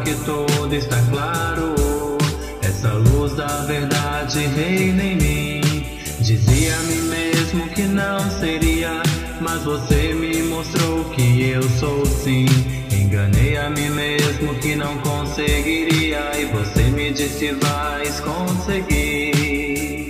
que tudo está claro. Essa luz da verdade reina em mim. Dizia a mim mesmo que não seria, mas você me mostrou que eu sou sim. Enganei a mim mesmo que não conseguiria, e você me disse vais conseguir.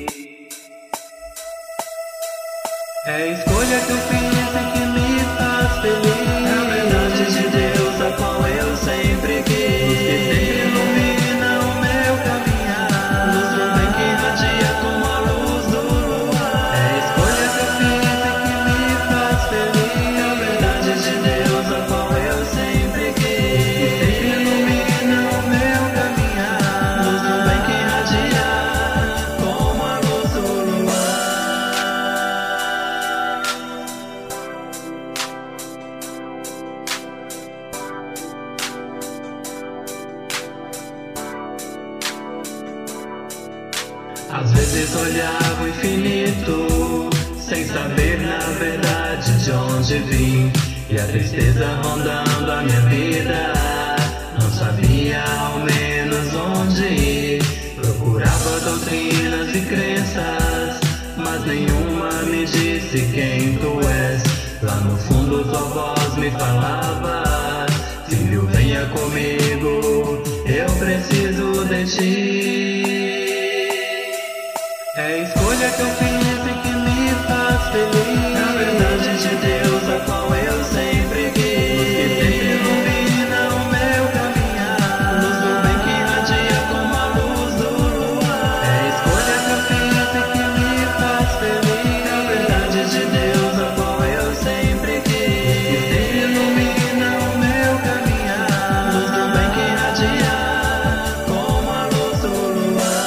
É a escolha que eu fiz e que me faz feliz. É a verdade de Deus a qual eu sempre quis. Luz que sempre ilumina o meu caminhar. Luz do bem que irradia como a luz do luar. É a escolha que eu fiz e que me faz feliz. É a verdade de Deus a qual eu sempre quis. Luz que sempre ilumina o meu caminhar. Luz do bem que irradia como a luz do luar. Às vezes olhava o infinito, sem saber na verdade de onde vim, e a tristeza rondando a minha vida. Não sabia ao menos onde ir. Procurava doutrinas e crenças, mas nenhuma me disse quem tu és. Lá no fundo tua voz me falava: filho, venha comigo, eu preciso de ti. É a escolha que eu fiz e que me faz feliz. É a verdade de Deus a qual eu sempre quis. Luz que sempre ilumina o meu caminhar. Luz do bem que irradia como a luz do luar. É a escolha que eu fiz e que me faz feliz. É a verdade de Deus a qual eu sempre quis. Luz que sempre ilumina o meu caminhar. Luz do bem que irradia como a luz do luar.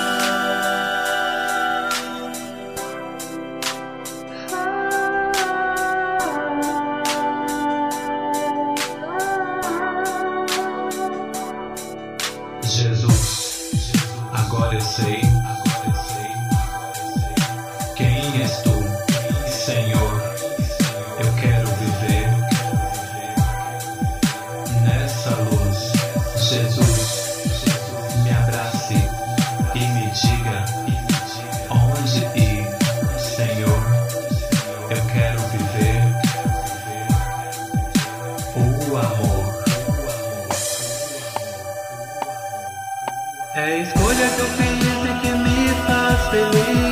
Jesus, agora eu sei quem és tu, Senhor. Eu quero viver nessa luz. Jesus, me abrace e me diga onde ir, Senhor. Eu quero viver o amor. É a escolha que eu fiz e que me faz feliz.